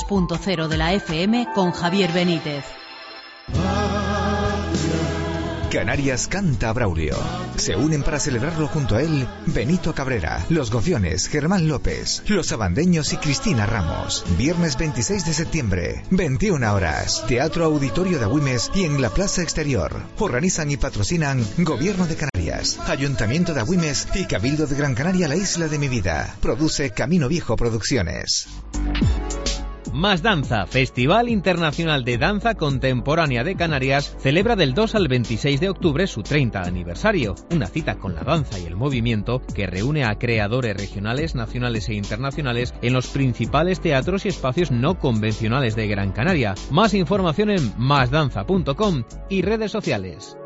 103.0 de la FM con Javier Benítez. Canarias canta a Braulio. Se unen para celebrarlo junto a él Benito Cabrera, Los Gofiones, Germán López, Los Abandeños y Cristina Ramos. Viernes 26 de septiembre, 21 horas. Teatro Auditorio de Agüimes y en la Plaza Exterior. Organizan y patrocinan Gobierno de Canarias, Ayuntamiento de Agüimes y Cabildo de Gran Canaria, la isla de mi vida. Produce Camino Viejo Producciones. Más Danza, Festival Internacional de Danza Contemporánea de Canarias, celebra del 2 al 26 de octubre su 30 aniversario. Una cita con la danza y el movimiento que reúne a creadores regionales, nacionales e internacionales en los principales teatros y espacios no convencionales de Gran Canaria. Más información en masdanza.com y redes sociales.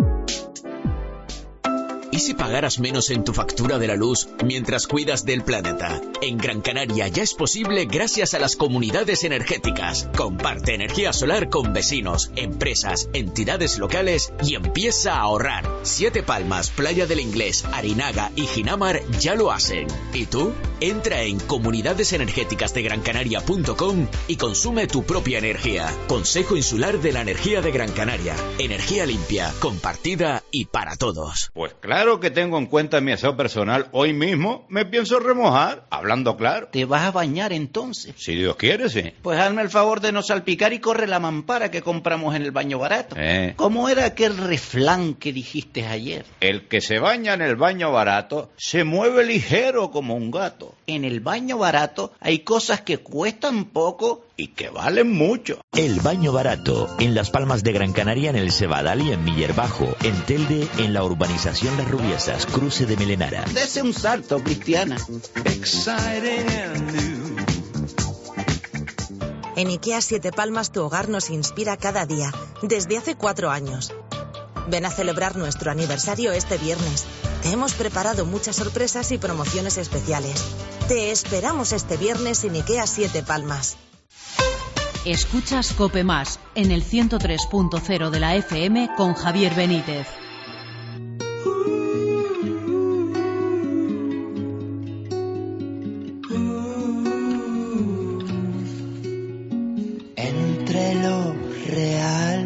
¿Y si pagaras menos en tu factura de la luz mientras cuidas del planeta? En Gran Canaria ya es posible gracias a las comunidades energéticas. Comparte energía solar con vecinos, empresas, entidades locales y empieza a ahorrar. Siete Palmas, Playa del Inglés, Arinaga y Ginamar ya lo hacen. ¿Y tú? Entra en comunidadesenergéticasdegrancanaria.com y consume tu propia energía. Consejo Insular de la Energía de Gran Canaria. Energía limpia, compartida y para todos. Pues claro que tengo en cuenta mi aseo personal. Hoy mismo me pienso remojar, hablando claro. ¿Te vas a bañar entonces? Si Dios quiere, sí. Pues hazme el favor de no salpicar y corre la mampara que compramos en el baño barato. ¿Cómo era aquel refrán que dijiste ayer? El que se baña en el baño barato se mueve ligero como un gato. En el baño barato hay cosas que cuestan poco y que valen mucho. El Baño Barato, en Las Palmas de Gran Canaria, en el Cebadal y en Miller Bajo. En Telde, en la urbanización Las Rubiesas, cruce de Melenara. Dese un salto, Cristiana. En IKEA Siete Palmas tu hogar nos inspira cada día, desde hace 4 años. Ven a celebrar nuestro aniversario este viernes. Te hemos preparado muchas sorpresas y promociones especiales. Te esperamos este viernes en IKEA Siete Palmas. Escuchas COPE Más en el 103.0 de la FM con Javier Benítez. Entre lo real.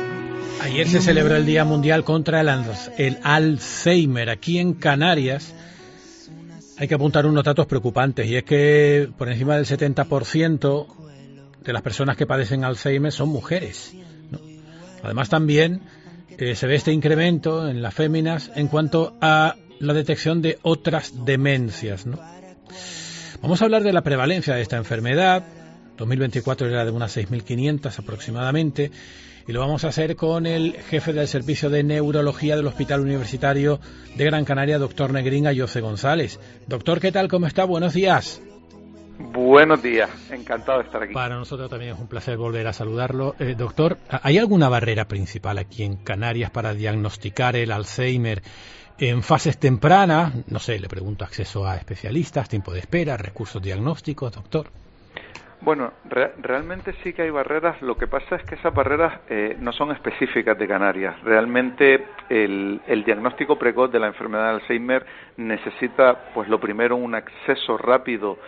Ayer se celebró el Día Mundial contra el Alzheimer. Aquí en Canarias hay que apuntar unos datos preocupantes, y es que por encima del 70% de las personas que padecen Alzheimer son mujeres, ¿no? Además también se ve este incremento en las féminas en cuanto a la detección de otras demencias, ¿no? Vamos a hablar de la prevalencia de esta enfermedad. 2024 era de unas 6.500 aproximadamente, y lo vamos a hacer con el jefe del Servicio de Neurología del Hospital Universitario de Gran Canaria, doctor Negrín Ayoce González. Doctor, ¿qué tal? ¿Cómo está? Buenos días. Buenos días, encantado de estar aquí. Para nosotros también es un placer volver a saludarlo. Doctor, ¿hay alguna barrera principal aquí en Canarias para diagnosticar el Alzheimer en fases tempranas? No sé, le pregunto, acceso a especialistas, tiempo de espera, recursos diagnósticos, doctor. Bueno, realmente sí que hay barreras. Lo que pasa es que esas barreras no son específicas de Canarias. Realmente el diagnóstico precoz de la enfermedad de Alzheimer necesita, pues lo primero, un acceso rápido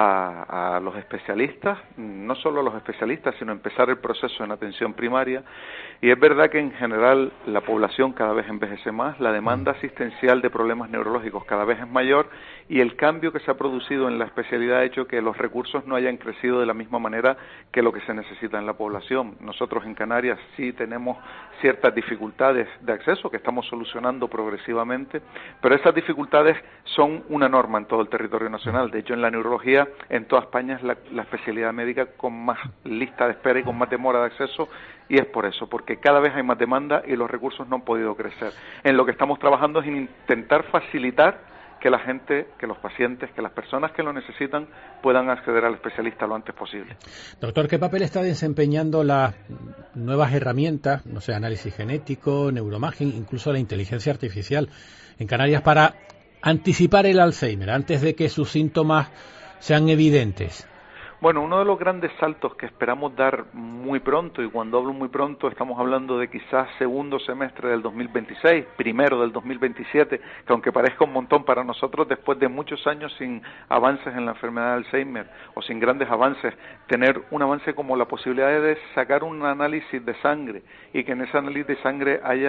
a los especialistas, no solo a los especialistas, sino empezar el proceso en atención primaria. Y es verdad que en general la población cada vez envejece más, la demanda asistencial de problemas neurológicos cada vez es mayor, y el cambio que se ha producido en la especialidad ha hecho que los recursos no hayan crecido de la misma manera que lo que se necesita en la población. Nosotros en Canarias sí tenemos ciertas dificultades de acceso que estamos solucionando progresivamente, pero esas dificultades son una norma en todo el territorio nacional. De hecho, en la neurología en toda España es la especialidad médica con más lista de espera y con más demora de acceso, y es por eso, porque cada vez hay más demanda y los recursos no han podido crecer. En lo que estamos trabajando es en intentar facilitar que la gente, que los pacientes, que las personas que lo necesitan puedan acceder al especialista lo antes posible. Doctor, ¿qué papel está desempeñando las nuevas herramientas, no sé, análisis genético, neuroimagen, incluso la inteligencia artificial en Canarias para anticipar el Alzheimer antes de que sus síntomas sean evidentes? Bueno, uno de los grandes saltos que esperamos dar muy pronto, y cuando hablo muy pronto estamos hablando de quizás segundo semestre del 2026, primero del 2027, que aunque parezca un montón para nosotros, después de muchos años sin avances en la enfermedad de Alzheimer o sin grandes avances, tener un avance como la posibilidad de sacar un análisis de sangre y que en ese análisis de sangre haya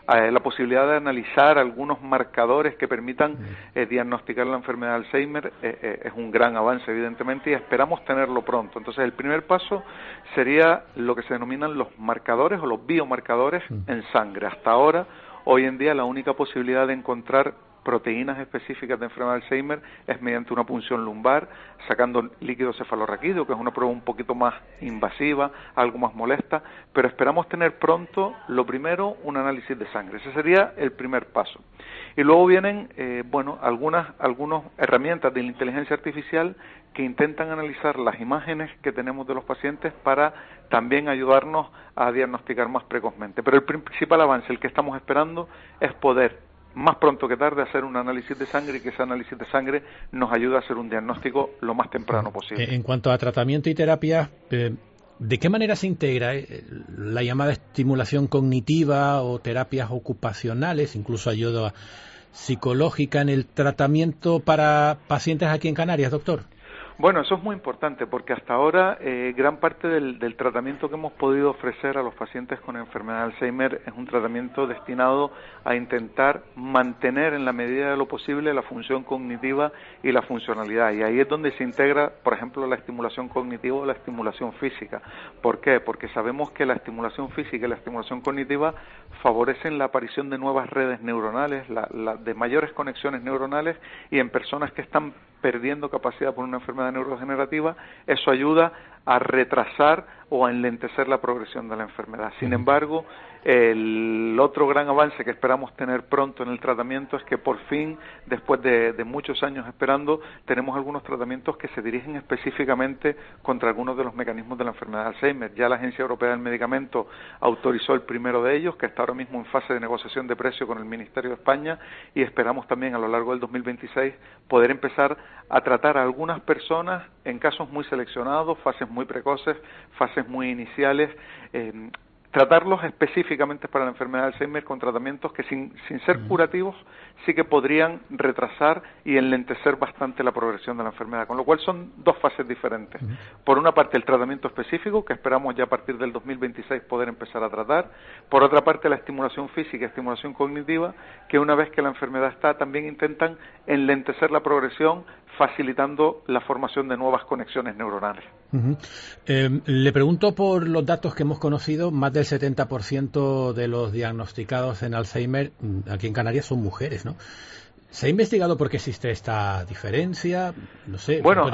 la posibilidad de analizar algunos marcadores que permitan diagnosticar la enfermedad de Alzheimer es un gran avance, evidentemente, y esperamos tenerlo pronto. Entonces, el primer paso sería lo que se denominan los marcadores o los biomarcadores en sangre. Hasta ahora, hoy en día, la única posibilidad de encontrar proteínas específicas de enfermedad de Alzheimer es mediante una punción lumbar, sacando líquido cefalorraquídeo, que es una prueba un poquito más invasiva, algo más molesta, pero esperamos tener pronto, lo primero, un análisis de sangre. Ese sería el primer paso. Y luego vienen, algunas herramientas de la inteligencia artificial que intentan analizar las imágenes que tenemos de los pacientes para también ayudarnos a diagnosticar más precozmente. Pero el principal avance, el que estamos esperando, es poder más pronto que tarde hacer un análisis de sangre y que ese análisis de sangre nos ayude a hacer un diagnóstico lo más temprano posible. En cuanto a tratamiento y terapia, ¿de qué manera se integra la llamada estimulación cognitiva o terapias ocupacionales, incluso ayuda psicológica en el tratamiento para pacientes aquí en Canarias, doctor? Bueno, eso es muy importante porque hasta ahora gran parte del tratamiento que hemos podido ofrecer a los pacientes con enfermedad de Alzheimer es un tratamiento destinado a intentar mantener en la medida de lo posible la función cognitiva y la funcionalidad. Y ahí es donde se integra, por ejemplo, la estimulación cognitiva o la estimulación física. ¿Por qué? Porque sabemos que la estimulación física y la estimulación cognitiva favorecen la aparición de nuevas redes neuronales, de mayores conexiones neuronales, y en personas que están perdiendo capacidad por una enfermedad neurodegenerativa, eso ayuda a retrasar o a enlentecer la progresión de la enfermedad. Sin embargo, el otro gran avance que esperamos tener pronto en el tratamiento es que por fin, después de muchos años esperando, tenemos algunos tratamientos que se dirigen específicamente contra algunos de los mecanismos de la enfermedad de Alzheimer. Ya la Agencia Europea del Medicamento autorizó el primero de ellos, que está ahora mismo en fase de negociación de precio con el Ministerio de España, y esperamos también a lo largo del 2026 poder empezar a tratar a algunas personas en casos muy seleccionados, fases muy precoces, fases muy iniciales, tratarlos específicamente para la enfermedad de Alzheimer con tratamientos que sin ser curativos sí que podrían retrasar y enlentecer bastante la progresión de la enfermedad, con lo cual son dos fases diferentes. Por una parte el tratamiento específico, que esperamos ya a partir del 2026 poder empezar a tratar. Por otra parte la estimulación física y estimulación cognitiva, que una vez que la enfermedad está, también intentan enlentecer la progresión, facilitando la formación de nuevas conexiones neuronales. Le pregunto por los datos que hemos conocido. Más del 70% de los diagnosticados en Alzheimer aquí en Canarias son mujeres, ¿no? ¿Se ha investigado por qué existe esta diferencia? No sé. Bueno,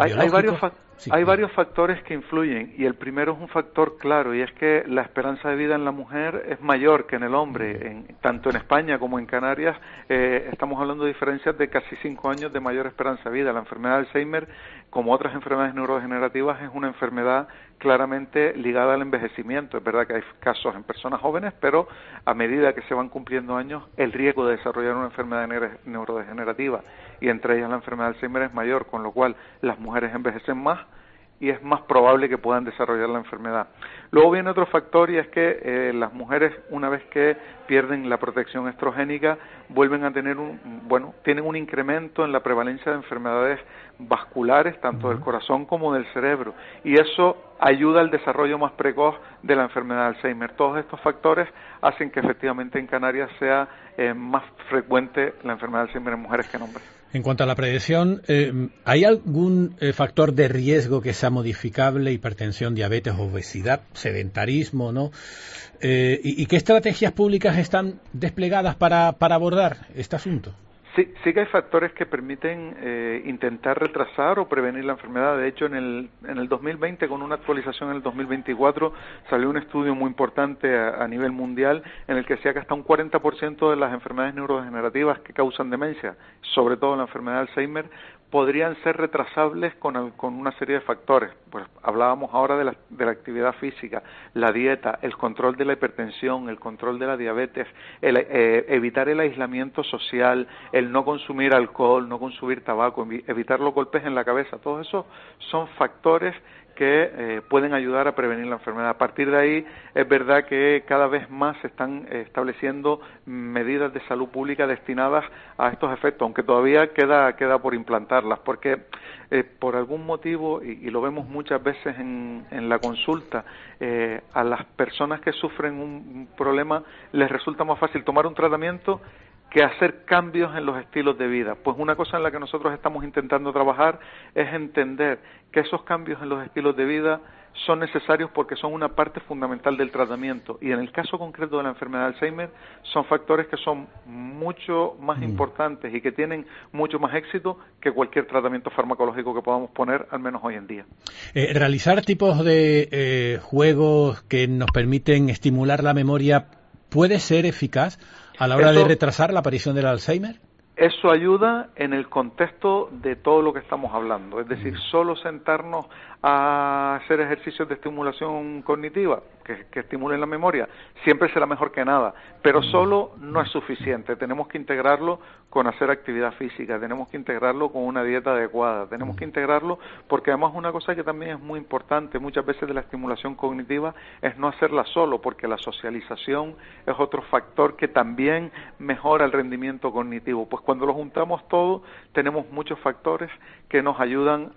hay varios factores que influyen, y el primero es un factor claro, y es que la esperanza de vida en la mujer es mayor que en el hombre. Tanto en España como en Canarias estamos hablando de diferencias de casi 5 años de mayor esperanza de vida. La enfermedad de Alzheimer, como otras enfermedades neurodegenerativas, es una enfermedad claramente ligada al envejecimiento. Es verdad que hay casos en personas jóvenes, pero a medida que se van cumpliendo años, el riesgo de desarrollar una enfermedad neurodegenerativa, y entre ellas la enfermedad de Alzheimer, es mayor, con lo cual las mujeres envejecen más y es más probable que puedan desarrollar la enfermedad. Luego viene otro factor, y es que las mujeres, una vez que pierden la protección estrogénica, vuelven a tener tienen un incremento en la prevalencia de enfermedades vasculares, tanto del corazón como del cerebro, y eso ayuda al desarrollo más precoz de la enfermedad de Alzheimer. Todos estos factores hacen que efectivamente en Canarias sea más frecuente la enfermedad de Alzheimer en mujeres que en hombres. En cuanto a la predicción, ¿hay algún factor de riesgo que sea modificable? Hipertensión, diabetes, obesidad, sedentarismo, ¿no? ¿Y qué estrategias públicas están desplegadas para abordar este asunto? Sí que hay factores que permiten intentar retrasar o prevenir la enfermedad. De hecho, en el 2020, con una actualización en el 2024, salió un estudio muy importante a nivel mundial en el que decía que hasta un 40% de las enfermedades neurodegenerativas que causan demencia, sobre todo la enfermedad de Alzheimer, podrían ser retrasables con una serie de factores. Pues hablábamos ahora de la actividad física, la dieta, el control de la hipertensión, el control de la diabetes, evitar el aislamiento social, el no consumir alcohol, no consumir tabaco, evitar los golpes en la cabeza. Todos esos son factores que pueden ayudar a prevenir la enfermedad. A partir de ahí, es verdad que cada vez más se están estableciendo medidas de salud pública destinadas a estos efectos, aunque todavía queda por implantarlas, porque por algún motivo, y lo vemos muchas veces en la consulta, a las personas que sufren un problema les resulta más fácil tomar un tratamiento que hacer cambios en los estilos de vida. Pues una cosa en la que nosotros estamos intentando trabajar es entender que esos cambios en los estilos de vida son necesarios porque son una parte fundamental del tratamiento, y en el caso concreto de la enfermedad de Alzheimer son factores que son mucho más importantes y que tienen mucho más éxito que cualquier tratamiento farmacológico que podamos poner, al menos hoy en día. Realizar tipos de juegos que nos permiten estimular la memoria puede ser eficaz a la hora de retrasar la aparición del Alzheimer. Eso ayuda en el contexto de todo lo que estamos hablando, es decir, solo sentarnos a hacer ejercicios de estimulación cognitiva que estimulen la memoria siempre será mejor que nada, pero solo no es suficiente. Tenemos que integrarlo con hacer actividad física, tenemos que integrarlo con una dieta adecuada, tenemos que integrarlo porque además una cosa que también es muy importante muchas veces de la estimulación cognitiva es no hacerla solo, porque la socialización es otro factor que también mejora el rendimiento cognitivo. Pues cuando lo juntamos todo tenemos muchos factores que nos ayudan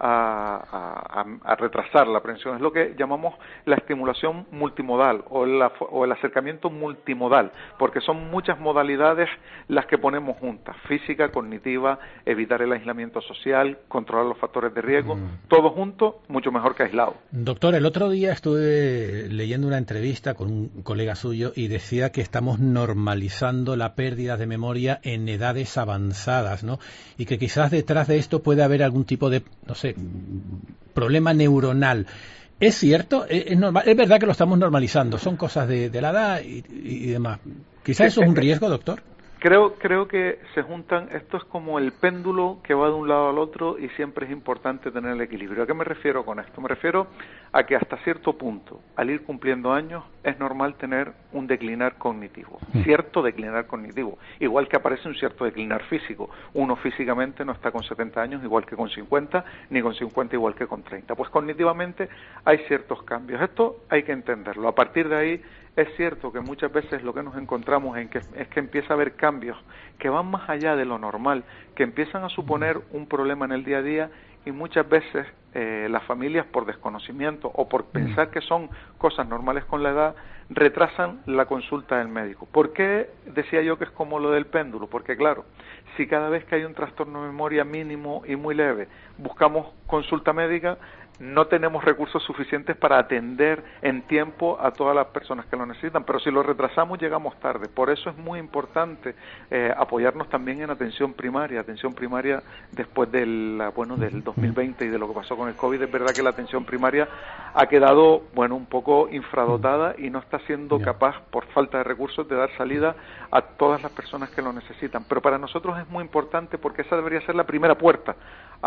a retrasar la aprensión. Es lo que llamamos la estimulación multimodal o el acercamiento multimodal, porque son muchas modalidades las que ponemos juntas: física, cognitiva, evitar el aislamiento social, controlar los factores de riesgo, todo junto, mucho mejor que aislado. Doctor, el otro día estuve leyendo una entrevista con un colega suyo y decía que estamos normalizando la pérdida de memoria en edades avanzadas, ¿no? Y que quizás detrás de esto puede haber algún tipo de, no sé, problema neuronal. ¿Es cierto? ¿Es normal? Es verdad que lo estamos normalizando, son cosas de la edad y demás. ¿Quizás eso es un riesgo, doctor? Creo que se juntan, esto es como el péndulo que va de un lado al otro y siempre es importante tener el equilibrio. ¿A qué me refiero con esto? Me refiero a que hasta cierto punto, al ir cumpliendo años, es normal tener un declinar cognitivo, cierto declinar cognitivo, igual que aparece un cierto declinar físico. Uno físicamente no está con 70 años igual que con 50, ni con 50 igual que con 30. Pues cognitivamente hay ciertos cambios. Esto hay que entenderlo. A partir de ahí, es cierto que muchas veces lo que nos encontramos es que empieza a haber cambios que van más allá de lo normal, que empiezan a suponer un problema en el día a día, y muchas veces las familias, por desconocimiento o por pensar que son cosas normales con la edad, retrasan la consulta del médico. ¿Por qué decía yo que es como lo del péndulo? Porque claro, si cada vez que hay un trastorno de memoria mínimo y muy leve buscamos consulta médica, no tenemos recursos suficientes para atender en tiempo a todas las personas que lo necesitan, pero si lo retrasamos llegamos tarde. Por eso es muy importante apoyarnos también en atención primaria después del 2020 y de lo que pasó con el COVID. Es verdad que la atención primaria ha quedado un poco infradotada y no está siendo capaz, por falta de recursos, de dar salida a todas las personas que lo necesitan, pero para nosotros es muy importante porque esa debería ser la primera puerta a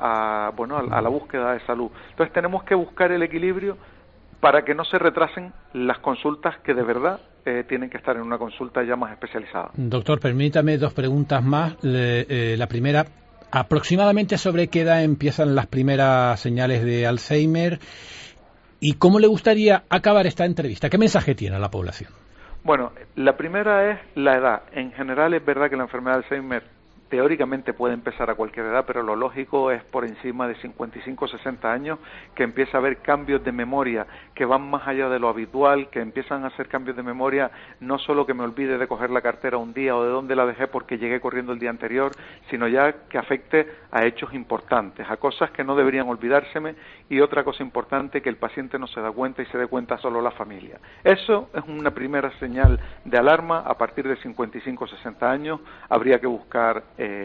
la búsqueda de salud. Entonces tenemos que buscar el equilibrio para que no se retrasen las consultas que de verdad tienen que estar en una consulta ya más especializada. Doctor, permítame dos preguntas más. La primera, aproximadamente sobre qué edad empiezan las primeras señales de Alzheimer y cómo le gustaría acabar esta entrevista. ¿Qué mensaje tiene a la población? Bueno, la primera es la edad. En general es verdad que la enfermedad de Alzheimer teóricamente puede empezar a cualquier edad, pero lo lógico es por encima de 55 o 60 años que empieza a haber cambios de memoria que van más allá de lo habitual, que empiezan a hacer cambios de memoria, no solo que me olvide de coger la cartera un día o de dónde la dejé porque llegué corriendo el día anterior, sino ya que afecte a hechos importantes, a cosas que no deberían olvidárseme, y otra cosa importante, que el paciente no se da cuenta y se dé cuenta solo la familia. Eso es una primera señal de alarma. A partir de 55 o 60 años habría que buscar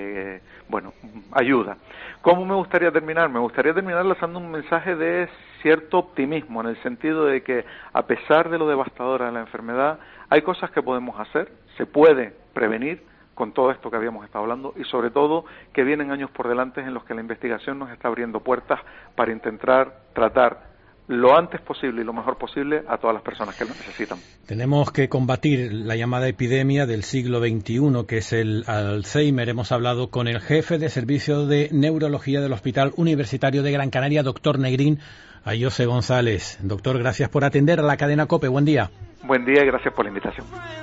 ayuda. ¿Cómo me gustaría terminar? Me gustaría terminar lanzando un mensaje de cierto optimismo, en el sentido de que, a pesar de lo devastadora de la enfermedad, hay cosas que podemos hacer, se puede prevenir con todo esto que habíamos estado hablando, y sobre todo que vienen años por delante en los que la investigación nos está abriendo puertas para intentar tratar lo antes posible y lo mejor posible a todas las personas que lo necesitan. Tenemos que combatir la llamada epidemia del siglo XXI, que es el Alzheimer. Hemos hablado con el jefe de servicio de neurología del Hospital Universitario de Gran Canaria, doctor Negrín Ayose González. Doctor, gracias por atender a la cadena COPE. Buen día. Buen día y gracias por la invitación.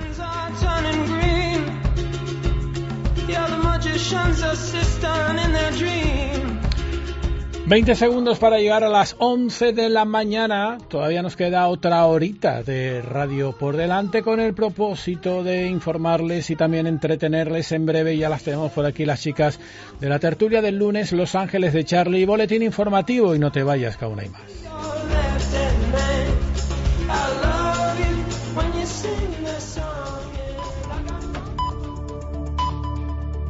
20 segundos para llegar a las 11 de la mañana. Todavía nos queda otra horita de radio por delante con el propósito de informarles y también entretenerles en breve. Ya las tenemos por aquí las chicas de la tertulia del lunes, Los Ángeles de Charlie, boletín informativo, y no te vayas, que aún hay más.